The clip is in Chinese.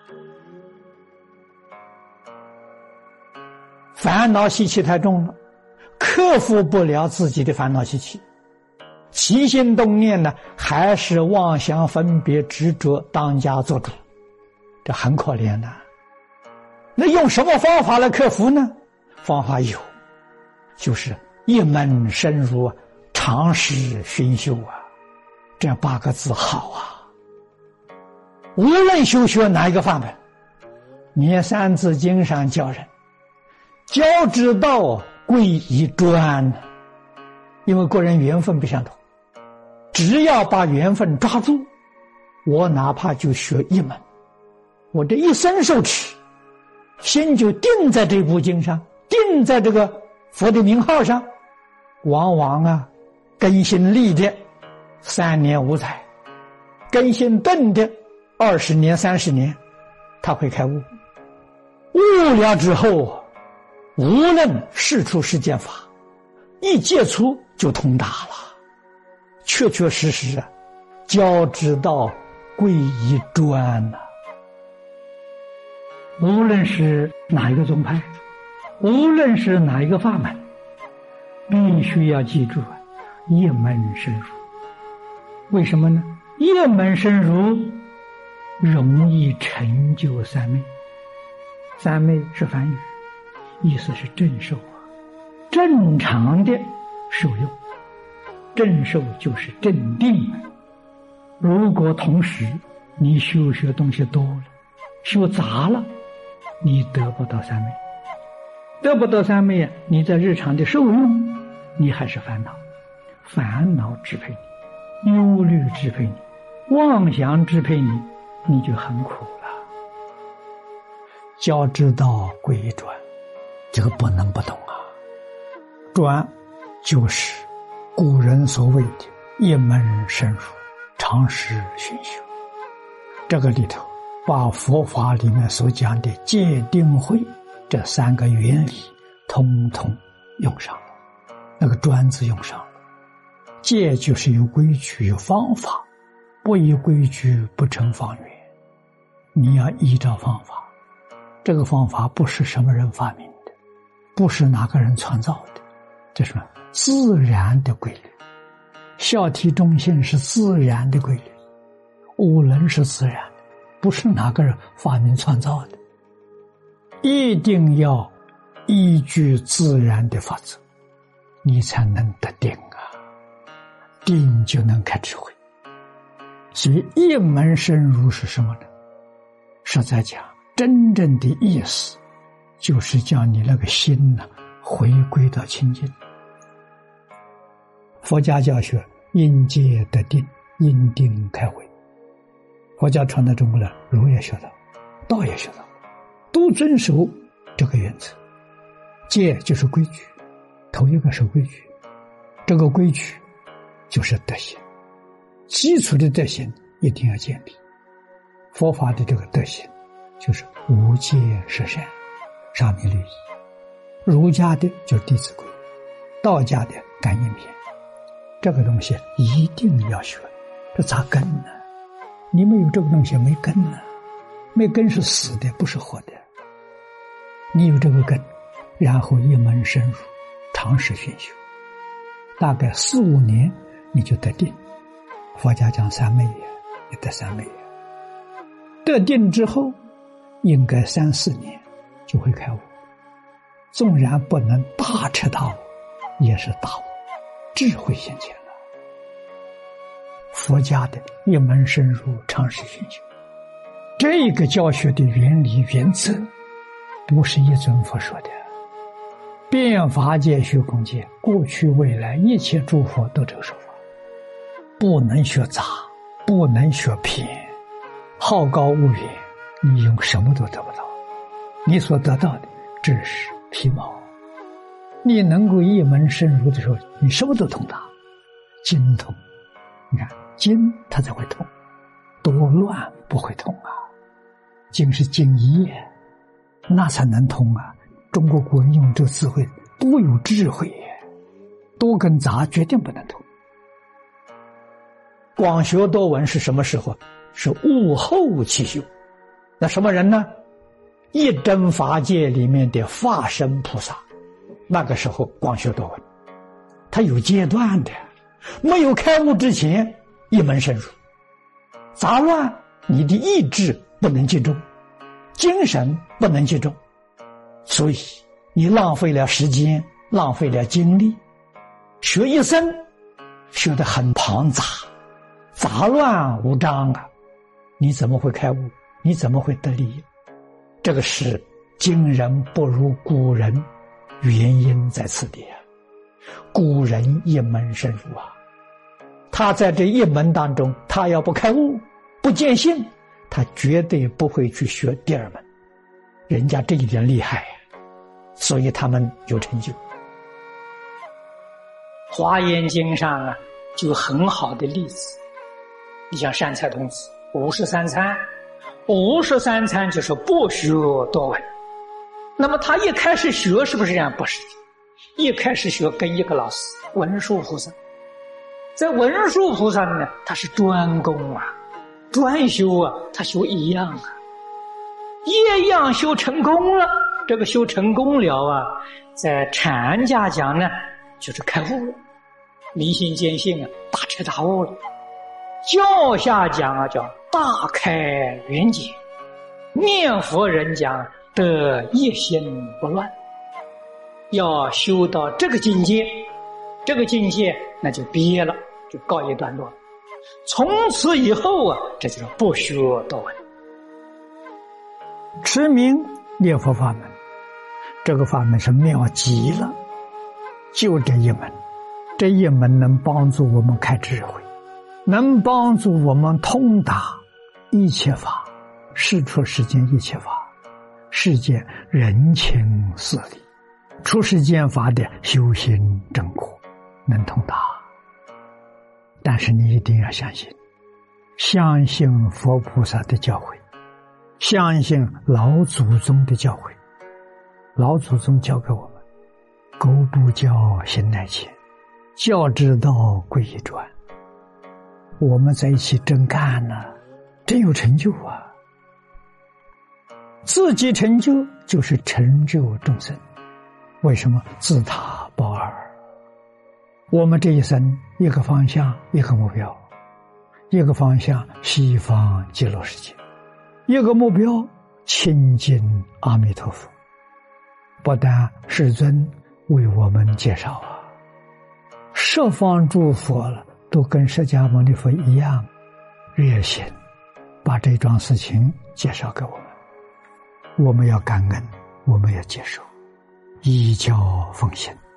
烦恼习气太重了，克服不了自己的烦恼习气，起心动念呢，还是妄想分别执着当家做主，这很可怜的。那用什么方法来克服呢？方法有，就是一门深入，常识熏修啊，这8个字好啊。无论修学哪一个法门，念三字经上教人教之道贵以专，因为个人缘分不相同，只要把缘分抓住，我哪怕就学一门，我这一生受持，心就定在这部经上，定在这个佛的名号上，往往啊根性利的3年5载，根性钝的20年30年，他会开悟。悟了之后，无论世出世间法，一接触就通达了。确确实实啊，教之道贵以专啊。无论是哪一个宗派，无论是哪一个法门，必须要记住一门深入。为什么呢？一门深入容易成就三昧。三昧是梵语，意思是正受啊，正常的受用。正受就是正定。如果同时你修学东西多了，修杂了，你得不到三昧。得不到三昧啊，你在日常的受用，你还是烦恼。烦恼支配你，忧虑支配你，妄想支配你，你就很苦了。教之道贵以专，这个不能不懂啊。专就是古人所谓的一门深入，常识熏修。这个里头把佛法里面所讲的戒定慧这3个原理通通用上了，那个专字用上了。戒就是有规矩有方法，不依规矩不成方圆，你要依照方法。这个方法不是什么人发明的，不是哪个人创造的，这是自然的规律。孝悌忠信是自然的规律，五伦是自然的，不是哪个人发明创造的。一定要依据自然的法则，你才能得定啊，定就能开智慧。所以一门深入是什么呢？是在讲真正的意思，就是叫你那个心呢回归到清净。佛家教学因戒得定，因定开慧。佛教传到中国来，儒也学到，道也学到，都遵守这个原则。戒就是规矩，头一个是规矩，这个规矩就是德行，基础的德行一定要建立。佛法的这个德行就是无戒十善，沙弥律仪。儒家的就是弟子规，道家的感应篇。这个东西一定要学，这咋根呢？你没有这个东西没根呢，没根是死的，不是活的。你有这个根，然后一门深入，常识熏修，大概4、5年你就得定。佛家讲三昧也，你得三昧也。得定之后应该3、4年就会开悟，纵然不能大彻大悟，也是大悟，智慧现前了。佛家的一门深入，常识熏修，这个教学的原理原则不是一尊佛说的，遍法界虚空界，过去未来一切诸佛都这个说法。不能学杂，不能学偏，好高骛远，你用什么都得不到。你所得到的只是皮毛。你能够一门深入的时候，你什么都通达，经通。你看经它才会通，多乱不会通啊。经是经义，那才能通啊。中国古人用这个智慧多有智慧，多跟杂决定不能通。广学多闻是什么时候？是悟后起修。 那什么人呢？一真法界里面的法身菩萨，那个时候光学多闻，他有阶段的，没有开悟之前一门深入，杂乱你的意志不能集中，精神不能集中，所以你浪费了时间，浪费了精力，学一生学得很庞杂，杂乱无章啊，你怎么会开悟？你怎么会得利？这个是今人不如古人，原因在此地啊。古人一门深入啊，他在这一门当中，他要不开悟，不见性，他绝对不会去学第二门。人家这一点厉害啊，所以他们有成就。华严经上啊，就有很好的例子。你像善财童子53参，53参就是不学多闻。那么他一开始学是不是这样？不是的，一开始学跟一个老师文殊菩萨，在文殊菩萨呢，他是专攻啊，专修啊，他修一样啊，一样修成功了。这个修成功了啊，在禅家讲呢，就是开悟了，离心见性啊，大彻大悟了。教下讲啊，叫大开圆解，念佛人讲得一心不乱。要修到这个境界，这个境界那就毕业了，就告一段落。从此以后啊，这就是不学多闻，持名念佛法门。这个法门是妙极了，就这一门，这一门能帮助我们开智慧，能帮助我们通达一切法，世出世间一切法，世间人情事理，出世间法的修行正果能通达。但是你一定要相信，相信佛菩萨的教诲，相信老祖宗的教诲。老祖宗教给我们，苟不教，行乃迁，教之道贵以专。我们在一起真干呢，真有成就啊！自己成就就是成就众生。为什么？自他报二。我们这一生一个方向，一个目标，一个方向西方极乐世界，一个目标亲近阿弥陀佛。不但世尊为我们介绍啊，十方诸佛了都跟释迦牟尼佛一样热心，把这桩事情介绍给我们。我们要感恩，我们要接受，依教奉行。